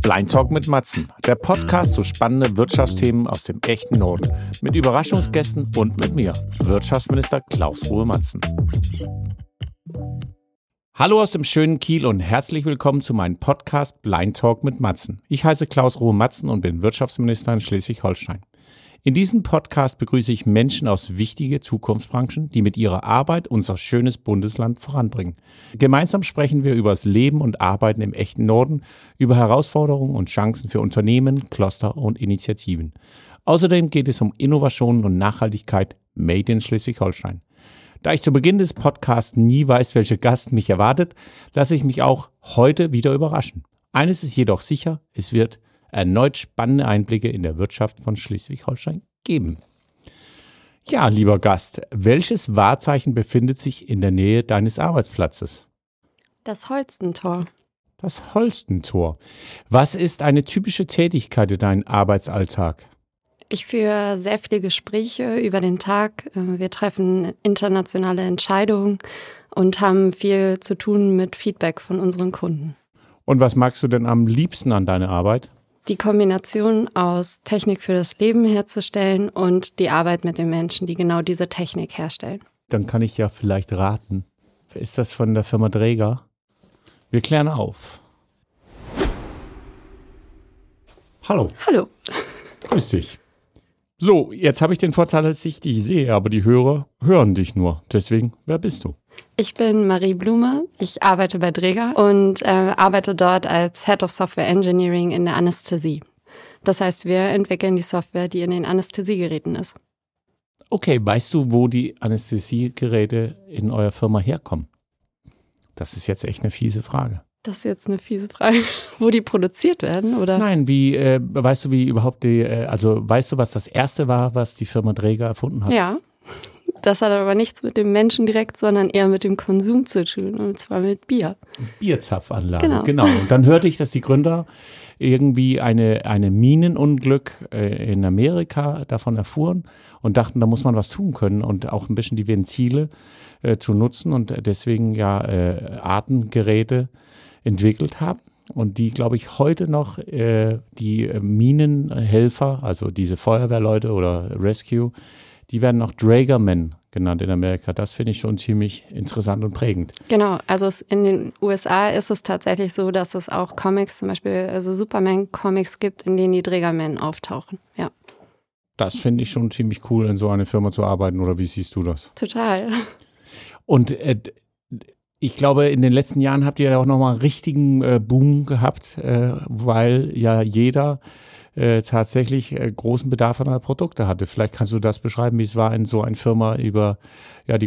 Blind Talk mit Matzen, der Podcast zu spannenden Wirtschaftsthemen aus dem echten Norden. Mit Überraschungsgästen und mit mir, Wirtschaftsminister Klaus-Ruhe Matzen. Hallo aus dem schönen Kiel und herzlich willkommen zu meinem Podcast Blind Talk mit Matzen. Ich heiße Klaus-Ruhe Matzen und bin Wirtschaftsminister in Schleswig-Holstein. In diesem Podcast begrüße ich Menschen aus wichtigen Zukunftsbranchen, die mit ihrer Arbeit unser schönes Bundesland voranbringen. Gemeinsam sprechen wir über das Leben und Arbeiten im echten Norden, über Herausforderungen und Chancen für Unternehmen, Cluster und Initiativen. Außerdem geht es um Innovationen und Nachhaltigkeit made in Schleswig-Holstein. Da ich zu Beginn des Podcasts nie weiß, welcher Gast mich erwartet, lasse ich mich auch heute wieder überraschen. Eines ist jedoch sicher, es wird erneut spannende Einblicke in der Wirtschaft von Schleswig-Holstein geben. Ja, lieber Gast, welches Wahrzeichen befindet sich in der Nähe deines Arbeitsplatzes? Das Holstentor. Das Holstentor. Was ist eine typische Tätigkeit in deinem Arbeitsalltag? Ich führe sehr viele Gespräche über den Tag. Wir treffen internationale Entscheidungen und haben viel zu tun mit Feedback von unseren Kunden. Und was magst du denn am liebsten an deiner Arbeit? Die Kombination aus Technik für das Leben herzustellen und die Arbeit mit den Menschen, die genau diese Technik herstellen. Dann kann ich ja vielleicht raten. Ist das von der Firma Dräger? Wir klären auf. Hallo. Hallo. Grüß dich. So, jetzt habe ich den Vorteil, dass ich dich sehe, aber die Hörer hören dich nur. Deswegen, wer bist du? Ich bin Marie Blume, ich arbeite bei Dräger und arbeite dort als Head of Software Engineering in der Anästhesie. Das heißt, wir entwickeln die Software, die in den Anästhesiegeräten ist. Okay, weißt du, wo die Anästhesiegeräte in eurer Firma herkommen? Das ist jetzt echt eine fiese Frage. Das ist jetzt eine fiese Frage, wo die produziert werden, oder? Nein, weißt du, wie überhaupt weißt du, was das erste war, was die Firma Dräger erfunden hat? Ja. Das hat aber nichts mit dem Menschen direkt, sondern eher mit dem Konsum zu tun, und zwar mit Bier. Bierzapfanlage, genau. Und dann hörte ich, dass die Gründer irgendwie eine Minenunglück in Amerika davon erfuhren und dachten, da muss man was tun können und auch ein bisschen die Ventile zu nutzen und deswegen Atemgeräte entwickelt haben. Und die, glaube ich, heute noch die Minenhelfer, also diese Feuerwehrleute oder Rescue, die werden noch Dragermen genannt in Amerika. Das finde ich schon ziemlich interessant und prägend. Genau, also in den USA ist es tatsächlich so, dass es auch Comics, zum Beispiel also Superman-Comics gibt, in denen die Dragermen auftauchen. Ja. Das finde ich schon ziemlich cool, in so einer Firma zu arbeiten. Oder wie siehst du das? Total. Und ich glaube, in den letzten Jahren habt ihr ja auch nochmal einen richtigen Boom gehabt, weil ja jeder tatsächlich großen Bedarf an einer Produkte hatte. Vielleicht kannst du das beschreiben, wie es war, in so einer Firma über die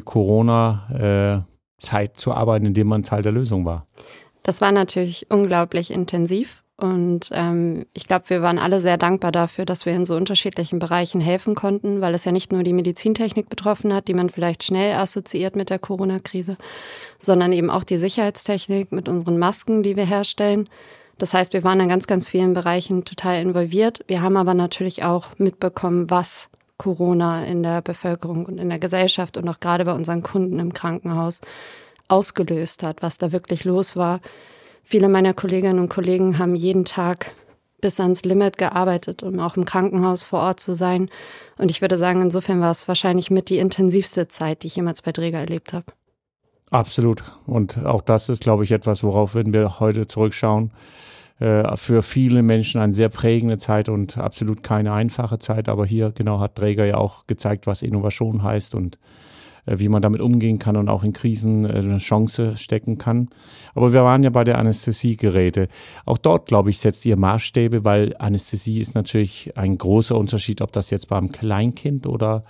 Corona-Zeit zu arbeiten, indem man Teil der Lösung war. Das war natürlich unglaublich intensiv und ich glaube, wir waren alle sehr dankbar dafür, dass wir in so unterschiedlichen Bereichen helfen konnten, weil es ja nicht nur die Medizintechnik betroffen hat, die man vielleicht schnell assoziiert mit der Corona-Krise, sondern eben auch die Sicherheitstechnik mit unseren Masken, die wir herstellen. Das heißt, wir waren in ganz, ganz vielen Bereichen total involviert. Wir haben aber natürlich auch mitbekommen, was Corona in der Bevölkerung und in der Gesellschaft und auch gerade bei unseren Kunden im Krankenhaus ausgelöst hat, was da wirklich los war. Viele meiner Kolleginnen und Kollegen haben jeden Tag bis ans Limit gearbeitet, um auch im Krankenhaus vor Ort zu sein. Und ich würde sagen, insofern war es wahrscheinlich mit die intensivste Zeit, die ich jemals bei Dräger erlebt habe. Absolut. Und auch das ist, glaube ich, etwas, worauf, wenn wir heute zurückschauen, für viele Menschen eine sehr prägende Zeit und absolut keine einfache Zeit. Aber hier genau hat Dräger ja auch gezeigt, was Innovation heißt und wie man damit umgehen kann und auch in Krisen eine Chance stecken kann. Aber wir waren ja bei der Anästhesiegeräte. Auch dort, glaube ich, setzt ihr Maßstäbe, weil Anästhesie ist natürlich ein großer Unterschied, ob das jetzt beim Kleinkind oder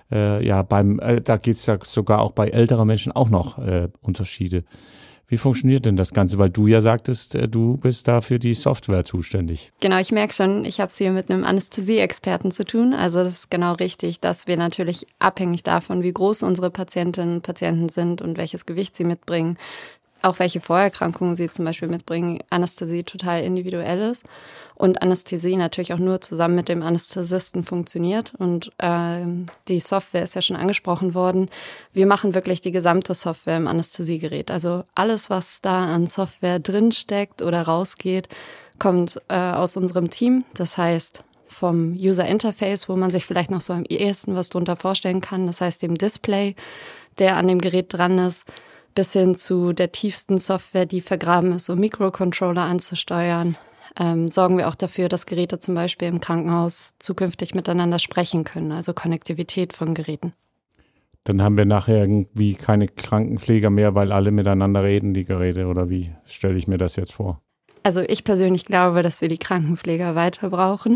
da geht es ja sogar auch bei älteren Menschen auch noch Unterschiede. Wie funktioniert denn das Ganze? Weil du ja sagtest, du bist da für die Software zuständig. Genau, ich merke schon, ich habe es hier mit einem Anästhesie-Experten zu tun. Also das ist genau richtig, dass wir natürlich abhängig davon, wie groß unsere Patientinnen und Patienten sind und welches Gewicht sie mitbringen, auch welche Vorerkrankungen sie zum Beispiel mitbringen, Anästhesie total individuell ist. Und Anästhesie natürlich auch nur zusammen mit dem Anästhesisten funktioniert. Und die Software ist ja schon angesprochen worden. Wir machen wirklich die gesamte Software im Anästhesiegerät. Also alles, was da an Software drinsteckt oder rausgeht, kommt aus unserem Team. Das heißt, vom User Interface, wo man sich vielleicht noch so am ehesten was drunter vorstellen kann, das heißt dem Display, der an dem Gerät dran ist, bis hin zu der tiefsten Software, die vergraben ist, um Mikrocontroller anzusteuern, sorgen wir auch dafür, dass Geräte zum Beispiel im Krankenhaus zukünftig miteinander sprechen können, also Konnektivität von Geräten. Dann haben wir nachher irgendwie keine Krankenpfleger mehr, weil alle miteinander reden, die Geräte, oder wie stelle ich mir das jetzt vor? Also ich persönlich glaube, dass wir die Krankenpfleger weiter brauchen,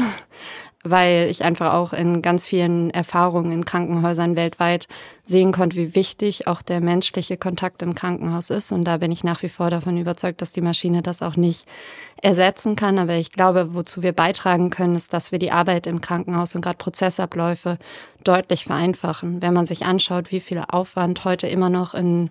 weil ich einfach auch in ganz vielen Erfahrungen in Krankenhäusern weltweit sehen konnte, wie wichtig auch der menschliche Kontakt im Krankenhaus ist. Und da bin ich nach wie vor davon überzeugt, dass die Maschine das auch nicht ersetzen kann. Aber ich glaube, wozu wir beitragen können, ist, dass wir die Arbeit im Krankenhaus und gerade Prozessabläufe deutlich vereinfachen. Wenn man sich anschaut, wie viel Aufwand heute immer noch in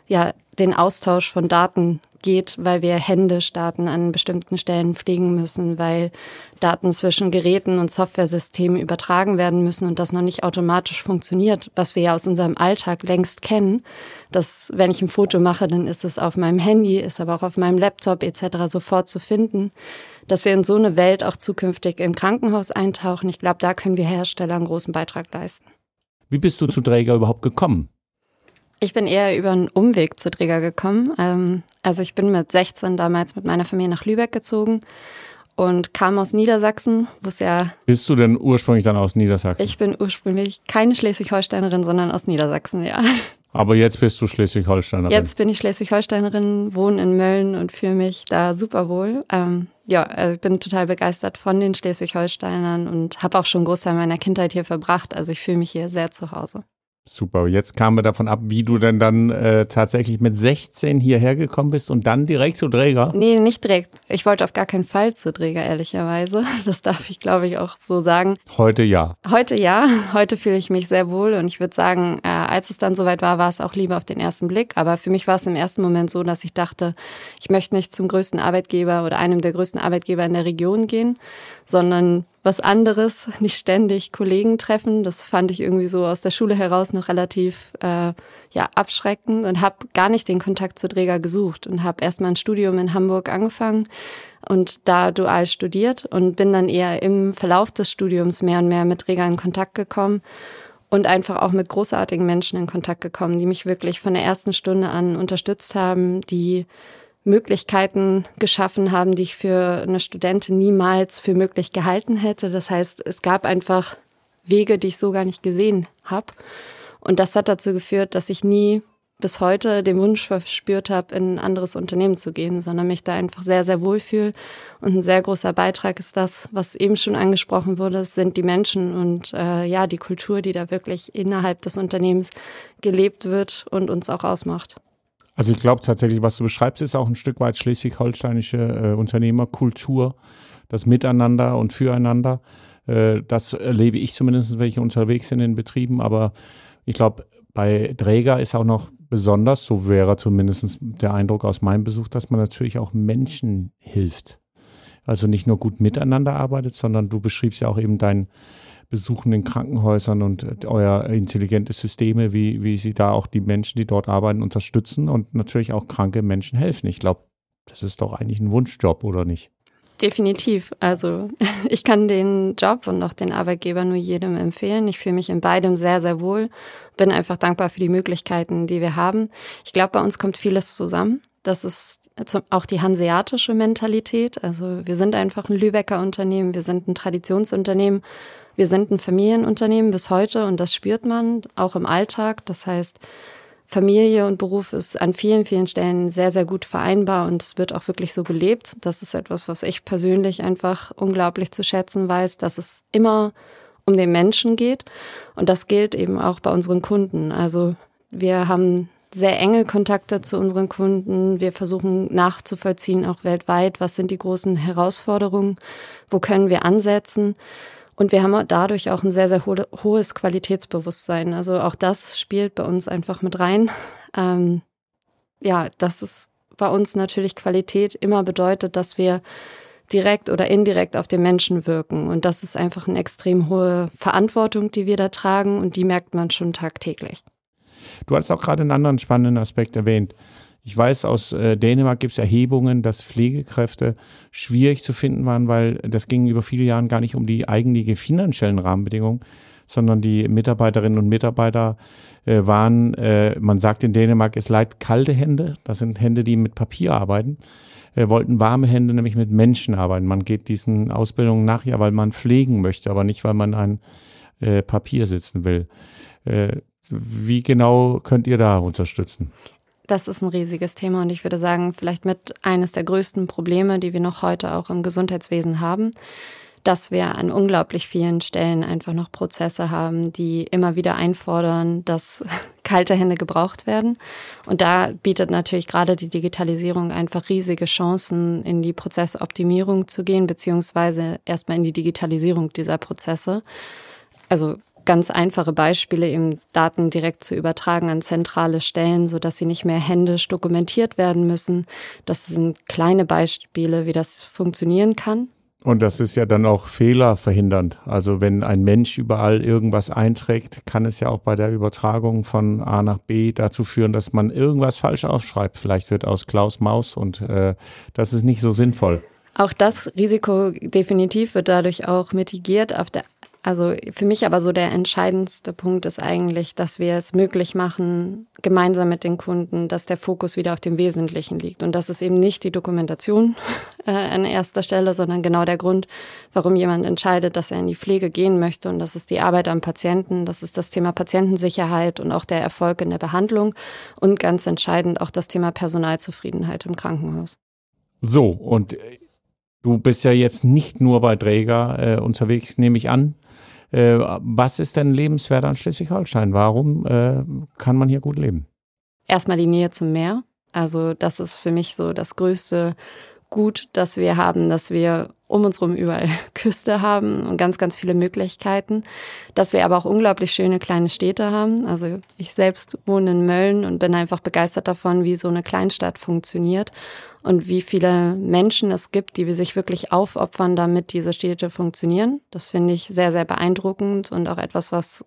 den Austausch von Daten geht, weil wir händisch Daten an bestimmten Stellen pflegen müssen, weil Daten zwischen Geräten und Softwaresystemen übertragen werden müssen und das noch nicht automatisch funktioniert, was wir ja aus unserem Alltag längst kennen, dass wenn ich ein Foto mache, dann ist es auf meinem Handy, ist aber auch auf meinem Laptop etc. sofort zu finden, dass wir in so eine Welt auch zukünftig im Krankenhaus eintauchen. Ich glaube, da können wir Hersteller einen großen Beitrag leisten. Wie bist du zu Dräger überhaupt gekommen? Ich bin eher über einen Umweg zu Dräger gekommen. Also ich bin mit 16 damals mit meiner Familie nach Lübeck gezogen und kam aus Niedersachsen, wo es ja... Bist du denn ursprünglich dann aus Niedersachsen? Ich bin ursprünglich keine Schleswig-Holsteinerin, sondern aus Niedersachsen, ja. Aber jetzt bist du Schleswig-Holsteinerin? Jetzt bin ich Schleswig-Holsteinerin, wohne in Mölln und fühle mich da super wohl. Ich bin total begeistert von den Schleswig-Holsteinern und habe auch schon einen Großteil meiner Kindheit hier verbracht. Also ich fühle mich hier sehr zu Hause. Super, jetzt kamen wir davon ab, wie du denn dann tatsächlich mit 16 hierher gekommen bist und dann direkt zu Dräger? Nee, nicht direkt. Ich wollte auf gar keinen Fall zu Dräger, ehrlicherweise. Das darf ich, glaube ich, auch so sagen. Heute ja. Heute ja. Heute fühle ich mich sehr wohl und ich würde sagen, als es dann soweit war, war es auch lieber auf den ersten Blick. Aber für mich war es im ersten Moment so, dass ich dachte, ich möchte nicht zum größten Arbeitgeber oder einem der größten Arbeitgeber in der Region gehen, sondern was anderes, nicht ständig Kollegen treffen. Das fand ich irgendwie so aus der Schule heraus noch relativ abschreckend und habe gar nicht den Kontakt zu Dräger gesucht und habe erstmal ein Studium in Hamburg angefangen und da dual studiert und bin dann eher im Verlauf des Studiums mehr und mehr mit Dräger in Kontakt gekommen und einfach auch mit großartigen Menschen in Kontakt gekommen, die mich wirklich von der ersten Stunde an unterstützt haben, die Möglichkeiten geschaffen haben, die ich für eine Studentin niemals für möglich gehalten hätte. Das heißt, es gab einfach Wege, die ich so gar nicht gesehen habe. Und das hat dazu geführt, dass ich nie bis heute den Wunsch verspürt habe, in ein anderes Unternehmen zu gehen, sondern mich da einfach sehr, sehr wohl fühle. Und ein sehr großer Beitrag ist das, was eben schon angesprochen wurde, das sind die Menschen und die Kultur, die da wirklich innerhalb des Unternehmens gelebt wird und uns auch ausmacht. Also ich glaube tatsächlich, was du beschreibst, ist auch ein Stück weit schleswig-holsteinische Unternehmerkultur, das Miteinander und Füreinander. Das erlebe ich zumindest, wenn ich unterwegs bin in den Betrieben. Aber ich glaube, bei Dräger ist auch noch besonders, so wäre zumindest der Eindruck aus meinem Besuch, dass man natürlich auch Menschen hilft. Also nicht nur gut miteinander arbeitet, sondern du beschriebst ja auch eben deinen Besuchen in Krankenhäusern und euer intelligente Systeme, wie sie da auch die Menschen, die dort arbeiten, unterstützen und natürlich auch kranke Menschen helfen. Ich glaube, das ist doch eigentlich ein Wunschjob, oder nicht? Definitiv. Also ich kann den Job und auch den Arbeitgeber nur jedem empfehlen. Ich fühle mich in beidem sehr, sehr wohl. Bin einfach dankbar für die Möglichkeiten, die wir haben. Ich glaube, bei uns kommt vieles zusammen. Das ist auch die hanseatische Mentalität. Also wir sind einfach ein Lübecker Unternehmen, wir sind ein Traditionsunternehmen, wir sind ein Familienunternehmen bis heute und das spürt man auch im Alltag. Das heißt, Familie und Beruf ist an vielen, vielen Stellen sehr, sehr gut vereinbar und es wird auch wirklich so gelebt. Das ist etwas, was ich persönlich einfach unglaublich zu schätzen weiß, dass es immer um den Menschen geht und das gilt eben auch bei unseren Kunden. Also wir haben sehr enge Kontakte zu unseren Kunden. Wir versuchen nachzuvollziehen, auch weltweit, was sind die großen Herausforderungen, wo können wir ansetzen. Und wir haben dadurch auch ein sehr, sehr hohes Qualitätsbewusstsein. Also auch das spielt bei uns einfach mit rein. Dass es bei uns natürlich Qualität immer bedeutet, dass wir direkt oder indirekt auf den Menschen wirken. Und das ist einfach eine extrem hohe Verantwortung, die wir da tragen und die merkt man schon tagtäglich. Du hast auch gerade einen anderen spannenden Aspekt erwähnt. Ich weiß, aus Dänemark gibt es Erhebungen, dass Pflegekräfte schwierig zu finden waren, weil das ging über viele Jahre gar nicht um die eigentlichen finanziellen Rahmenbedingungen, sondern die Mitarbeiterinnen und Mitarbeiter waren, man sagt in Dänemark, es leid kalte Hände, das sind Hände, die mit Papier arbeiten, wollten warme Hände, nämlich mit Menschen arbeiten. Man geht diesen Ausbildungen nach, ja, weil man pflegen möchte, aber nicht, weil man an Papier sitzen will. Wie genau könnt ihr da unterstützen? Das ist ein riesiges Thema und ich würde sagen, vielleicht mit eines der größten Probleme, die wir noch heute auch im Gesundheitswesen haben, dass wir an unglaublich vielen Stellen einfach noch Prozesse haben, die immer wieder einfordern, dass kalte Hände gebraucht werden. Und da bietet natürlich gerade die Digitalisierung einfach riesige Chancen, in die Prozessoptimierung zu gehen, beziehungsweise erstmal in die Digitalisierung dieser Prozesse. Also ganz einfache Beispiele, eben Daten direkt zu übertragen an zentrale Stellen, sodass sie nicht mehr händisch dokumentiert werden müssen. Das sind kleine Beispiele, wie das funktionieren kann. Und das ist ja dann auch fehlerverhindernd. Also wenn ein Mensch überall irgendwas einträgt, kann es ja auch bei der Übertragung von A nach B dazu führen, dass man irgendwas falsch aufschreibt. Vielleicht wird aus Klaus Maus und das ist nicht so sinnvoll. Auch das Risiko definitiv wird dadurch auch mitigiert. Also für mich aber so der entscheidendste Punkt ist eigentlich, dass wir es möglich machen, gemeinsam mit den Kunden, dass der Fokus wieder auf dem Wesentlichen liegt. Und das ist eben nicht die Dokumentation an erster Stelle, sondern genau der Grund, warum jemand entscheidet, dass er in die Pflege gehen möchte. Und das ist die Arbeit am Patienten, das ist das Thema Patientensicherheit und auch der Erfolg in der Behandlung und ganz entscheidend auch das Thema Personalzufriedenheit im Krankenhaus. So, und du bist ja jetzt nicht nur bei Dräger unterwegs, nehme ich an. Was ist denn lebenswert an Schleswig-Holstein? Warum kann man hier gut leben? Erstmal die Nähe zum Meer. Also das ist für mich so das größte Gut, das wir haben, dass wir um uns herum überall Küste haben und ganz, ganz viele Möglichkeiten. Dass wir aber auch unglaublich schöne kleine Städte haben. Also ich selbst wohne in Mölln und bin einfach begeistert davon, wie so eine Kleinstadt funktioniert und wie viele Menschen es gibt, die sich wirklich aufopfern, damit diese Städte funktionieren. Das finde ich sehr, sehr beeindruckend und auch etwas, was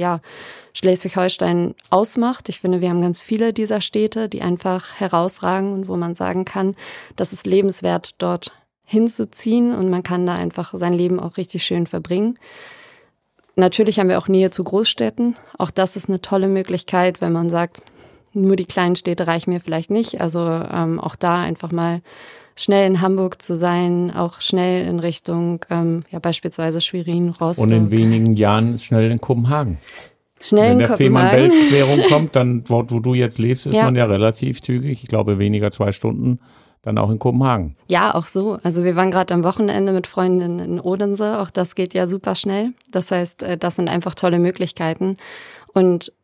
Schleswig-Holstein ausmacht. Ich finde, wir haben ganz viele dieser Städte, die einfach herausragen und wo man sagen kann, das ist lebenswert, dort hinzuziehen und man kann da einfach sein Leben auch richtig schön verbringen. Natürlich haben wir auch Nähe zu Großstädten. Auch das ist eine tolle Möglichkeit, wenn man sagt, nur die kleinen Städte reichen mir vielleicht nicht. Also auch da einfach mal schnell in Hamburg zu sein, auch schnell in Richtung beispielsweise Schwerin, Rostock. Und in wenigen Jahren schnell in Kopenhagen. Wenn der Fehmarn-Belt-Querung kommt, dann dort, wo du jetzt lebst, ist man ja relativ zügig. Ich glaube, weniger 2 Stunden. Dann auch in Kopenhagen. Ja, auch so. Also wir waren gerade am Wochenende mit Freundinnen in Odense. Auch das geht ja super schnell. Das heißt, das sind einfach tolle Möglichkeiten. Und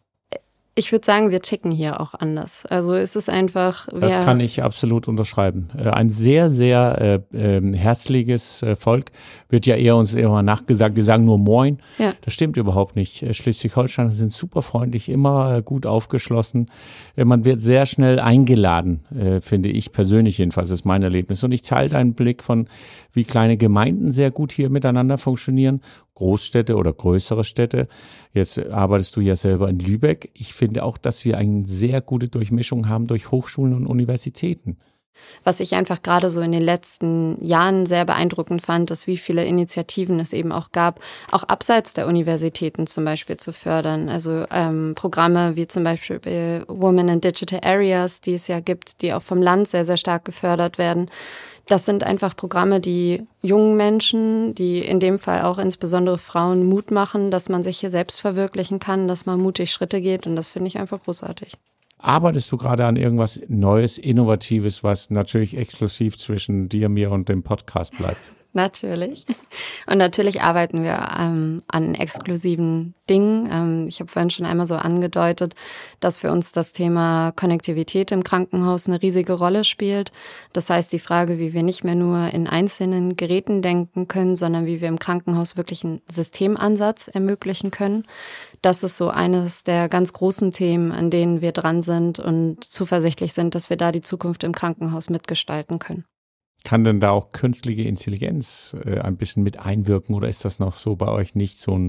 ich würde sagen, wir ticken hier auch anders. Also es ist einfach... Das kann ich absolut unterschreiben. Ein sehr, sehr herzliches Volk. Wird ja eher uns immer nachgesagt, wir sagen nur Moin. Ja. Das stimmt überhaupt nicht. Schleswig-Holsteiner sind super freundlich, immer gut aufgeschlossen. Man wird sehr schnell eingeladen, finde ich persönlich jedenfalls, das ist mein Erlebnis. Und ich teile deinen Blick von, wie kleine Gemeinden sehr gut hier miteinander funktionieren. Großstädte oder größere Städte. Jetzt arbeitest du ja selber in Lübeck. Ich finde auch, dass wir eine sehr gute Durchmischung haben durch Hochschulen und Universitäten. Was ich einfach gerade so in den letzten Jahren sehr beeindruckend fand, ist, wie viele Initiativen es eben auch gab, auch abseits der Universitäten zum Beispiel zu fördern. Also Programme wie zum Beispiel Women in Digital Areas, die es ja gibt, die auch vom Land sehr, sehr stark gefördert werden. Das sind einfach Programme, die jungen Menschen, die in dem Fall auch insbesondere Frauen Mut machen, dass man sich hier selbst verwirklichen kann, dass man mutig Schritte geht und das finde ich einfach großartig. Arbeitest du gerade an irgendwas Neues, Innovatives, was natürlich exklusiv zwischen dir, mir und dem Podcast bleibt? Natürlich. Und natürlich arbeiten wir an exklusiven Dingen. Ich habe vorhin schon einmal so angedeutet, dass für uns das Thema Konnektivität im Krankenhaus eine riesige Rolle spielt. Das heißt, die Frage, wie wir nicht mehr nur in einzelnen Geräten denken können, sondern wie wir im Krankenhaus wirklich einen Systemansatz ermöglichen können. Das ist so eines der ganz großen Themen, an denen wir dran sind und zuversichtlich sind, dass wir da die Zukunft im Krankenhaus mitgestalten können. Kann denn da auch künstliche Intelligenz ein bisschen mit einwirken oder ist das noch so bei euch nicht so ein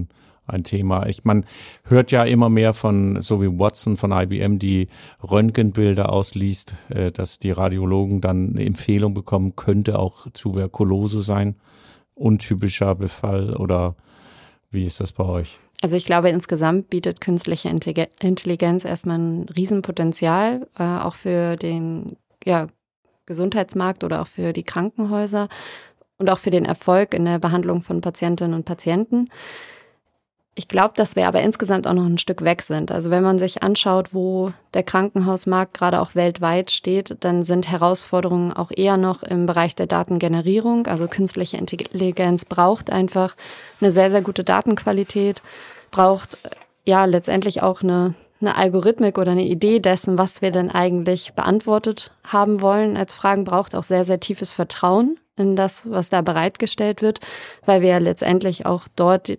ein Thema. Man hört ja immer mehr von, so wie Watson von IBM, die Röntgenbilder ausliest, dass die Radiologen dann eine Empfehlung bekommen, könnte auch Tuberkulose sein, untypischer Befall, oder wie ist das bei euch? Also ich glaube, insgesamt bietet künstliche Intelligenz erstmal ein Riesenpotenzial, auch für den Gesundheitsmarkt oder auch für die Krankenhäuser und auch für den Erfolg in der Behandlung von Patientinnen und Patienten. Ich glaube, dass wir aber insgesamt auch noch ein Stück weg sind. Also wenn man sich anschaut, wo der Krankenhausmarkt gerade auch weltweit steht, dann sind Herausforderungen auch eher noch im Bereich der Datengenerierung. Also künstliche Intelligenz braucht einfach eine sehr, sehr gute Datenqualität, braucht letztendlich auch eine Algorithmik oder eine Idee dessen, was wir denn eigentlich beantwortet haben wollen als Fragen, braucht auch sehr, sehr tiefes Vertrauen in das, was da bereitgestellt wird, weil wir ja letztendlich auch dort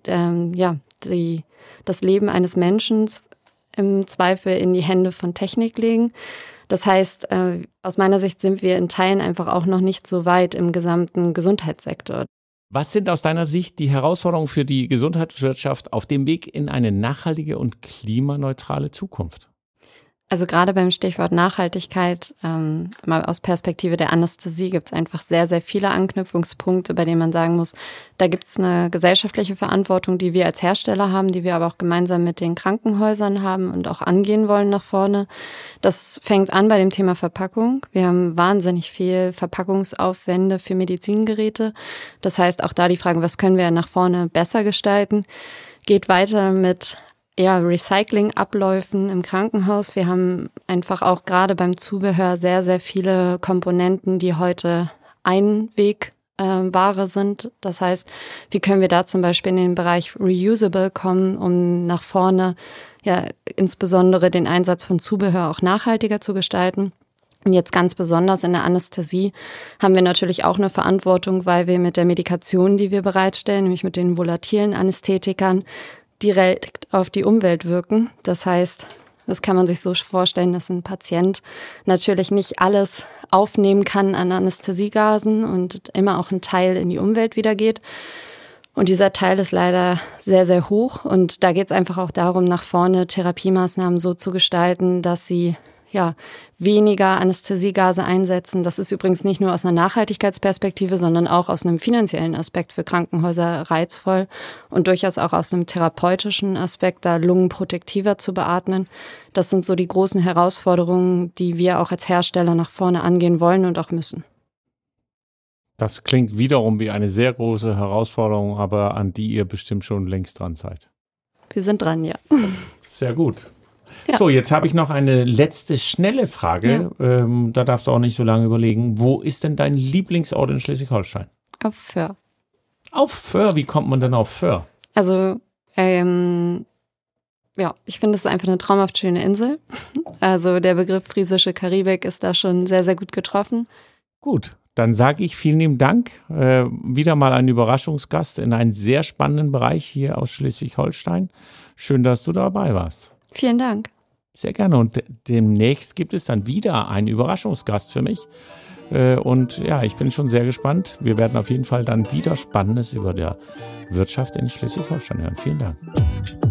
das Leben eines Menschen im Zweifel in die Hände von Technik legen. Das heißt, aus meiner Sicht sind wir in Teilen einfach auch noch nicht so weit im gesamten Gesundheitssektor. Was sind aus deiner Sicht die Herausforderungen für die Gesundheitswirtschaft auf dem Weg in eine nachhaltige und klimaneutrale Zukunft? Also gerade beim Stichwort Nachhaltigkeit, mal aus Perspektive der Anästhesie, gibt es einfach sehr, sehr viele Anknüpfungspunkte, bei denen man sagen muss, da gibt es eine gesellschaftliche Verantwortung, die wir als Hersteller haben, die wir aber auch gemeinsam mit den Krankenhäusern haben und auch angehen wollen nach vorne. Das fängt an bei dem Thema Verpackung. Wir haben wahnsinnig viel Verpackungsaufwände für Medizingeräte. Das heißt auch da die Frage, was können wir nach vorne besser gestalten, geht weiter mit Recyclingabläufen im Krankenhaus. Wir haben einfach auch gerade beim Zubehör sehr, sehr viele Komponenten, die heute Einwegware sind. Das heißt, wie können wir da zum Beispiel in den Bereich Reusable kommen, um nach vorne insbesondere den Einsatz von Zubehör auch nachhaltiger zu gestalten. Und jetzt ganz besonders in der Anästhesie haben wir natürlich auch eine Verantwortung, weil wir mit der Medikation, die wir bereitstellen, nämlich mit den volatilen Anästhetikern, direkt auf die Umwelt wirken. Das heißt, das kann man sich so vorstellen, dass ein Patient natürlich nicht alles aufnehmen kann an Anästhesiegasen und immer auch ein Teil in die Umwelt wieder geht. Und dieser Teil ist leider sehr, sehr hoch. Und da geht es einfach auch darum, nach vorne Therapiemaßnahmen so zu gestalten, dass sie weniger Anästhesiegase einsetzen. Das ist übrigens nicht nur aus einer Nachhaltigkeitsperspektive, sondern auch aus einem finanziellen Aspekt für Krankenhäuser reizvoll und durchaus auch aus einem therapeutischen Aspekt, da Lungen protektiver zu beatmen. Das sind so die großen Herausforderungen, die wir auch als Hersteller nach vorne angehen wollen und auch müssen. Das klingt wiederum wie eine sehr große Herausforderung, aber an die ihr bestimmt schon längst dran seid. Wir sind dran, ja. Sehr gut. Ja. So, jetzt habe ich noch eine letzte schnelle Frage. Ja. Da darfst du auch nicht so lange überlegen. Wo ist denn dein Lieblingsort in Schleswig-Holstein? Auf Föhr. Auf Föhr? Wie kommt man denn auf Föhr? Also, ich finde, es ist einfach eine traumhaft schöne Insel. Also der Begriff friesische Karibik ist da schon sehr, sehr gut getroffen. Gut, dann sage ich vielen lieben Dank. Wieder mal ein Überraschungsgast in einem sehr spannenden Bereich hier aus Schleswig-Holstein. Schön, dass du dabei warst. Vielen Dank. Sehr gerne. Und demnächst gibt es dann wieder einen Überraschungsgast für mich. Und ja, ich bin schon sehr gespannt. Wir werden auf jeden Fall dann wieder Spannendes über der Wirtschaft in Schleswig-Holstein hören. Vielen Dank.